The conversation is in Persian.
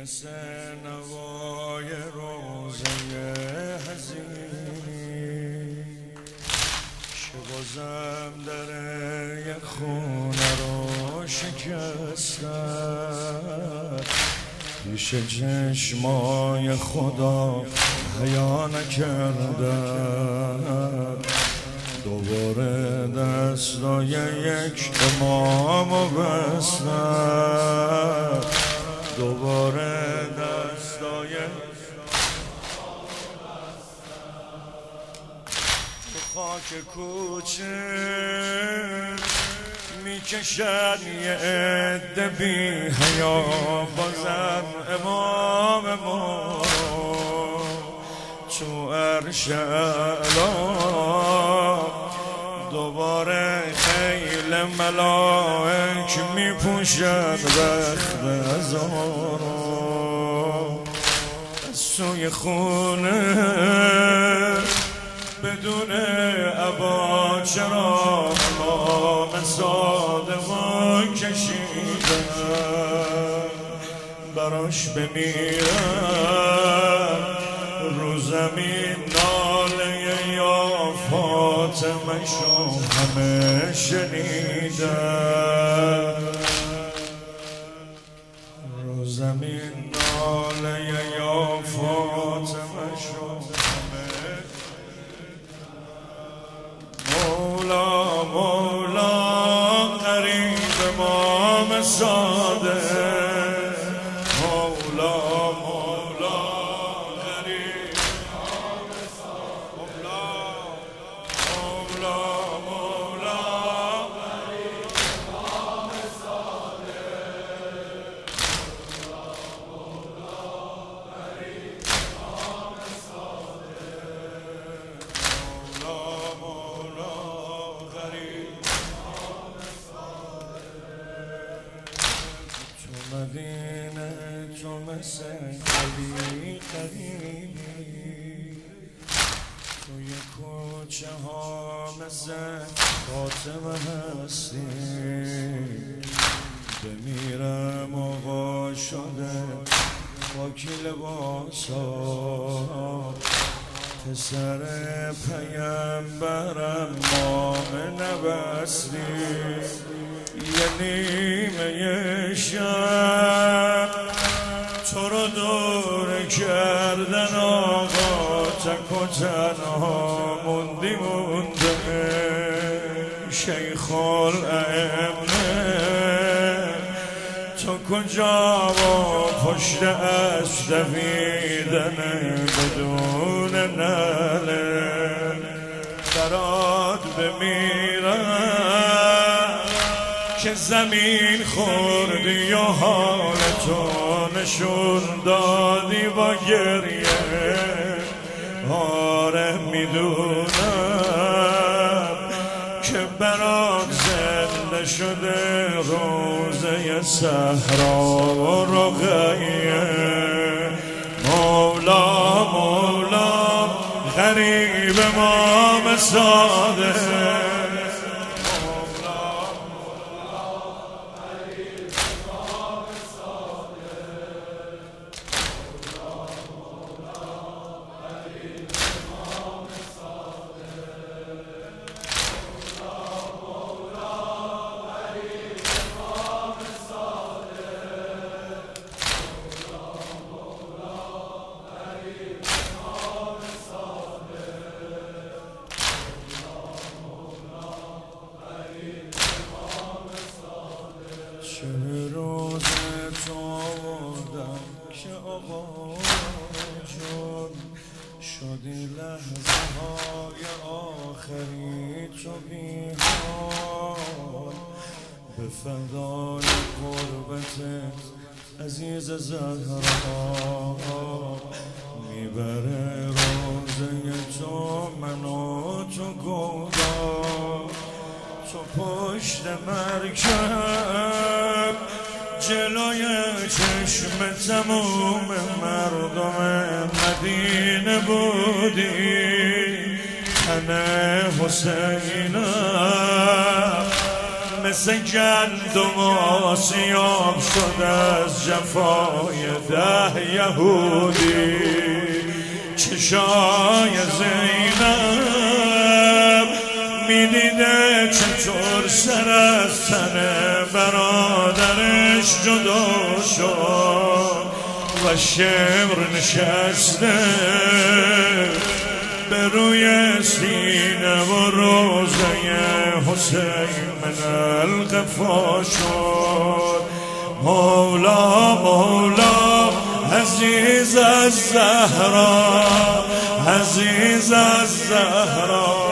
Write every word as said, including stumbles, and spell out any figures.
مثل نوای روزه حزینی که بازم در یک خونه رو شکستن، پیش چشمای خدا حیا نکردن. دوباره دستای یک امامو بستن، دوباره دستای تو خاک کوچه میکشن یه عده بی حیا، بازم امام ما تو عرش اعلا. دوباره خیل ملائک میپوشن بخت هزارو، از سوی خونه بدون عبا چرا امام صادقا کشیدن، براش بمیرن رو زمین ناله یا فاطمه شو همه شنیدن، رو زمین ناله یا فاطمه شو همه شنیدن. مولا مولا قریب امام صادق، مولا مولا قریب امام صادق، مولا مولا قریب امام صادق، مولا قریب امام صادق، مولا مولا قریب امام صادق. تو مدینه تو مثل علی قریبی، توی کوچه ها مثل فاطمه هستی. بمیرم آقا شده خاکی لباسا، پسر پیمبرم مام نبستی. یه نیمه شب تو رو دور کردن آقا، تک و تنها موندی مونده. شیخ الائمه تو کجا و پشت از دویدن بدون نله، برات بمیرم که زمین خوردی و حال تو نشون دادی با گریه. آره میدونم که برات زنده شده روزه صحرا و رقیه. مولا مولا غریب امام صادق، چه روز تو آوردم که آقا جون شدی لحظه های آخری تو بی‌حال. به فدای قربتت عزیز زهرا، میبره روزه تو منو تو گودار. تو پشت مرکب جلوی چشم تموم مردم مدینه بودی. تن حسینم مثل گندم آسیاب شد از جفای ده یهودی. چشای زینب میدیده چطور سر از تن برادرش جدا شد و شمر نشسته به روی سینه و روزه حسین من القفا شد. مولا مولا عزیز از زهرا، عزیز از زهرا،